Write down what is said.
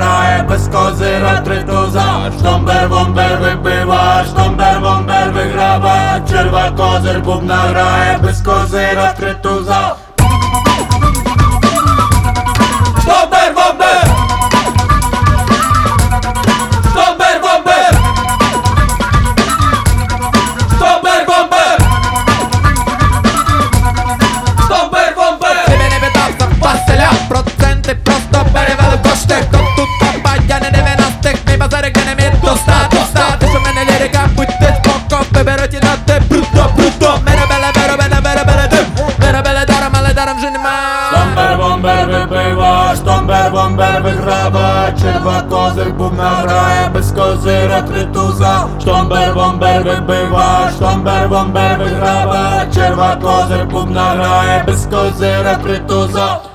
graje, bez kozy retrytuza. Sztomber womber wybywa, sztomber womber wygrywa. Czerwa kozer bubna graje, bez kozy retrytuza. Sztomber womber! Sztomber womber! Sztomber womber! Sztomber womber! Ciebie nie wydawca w Bastylia. Procenty prosto перевели в кошти. Хто тут топа, я не 90-х. Мій базарик не мій доста. Ти що мене лірика, будьте споко. Виберуть і на те бруто. Мене беле дим. Мене беле даром, але даром вже нема. Sztomber womber wybywa, sztomber womber wygrywa. Czerwa kozer bubna graje, bez kozy retrytuza. Sztomber womber wybywa, sztomber womber wygrywa. Czerwa kozer bubna graje, bez kozy retrytuza.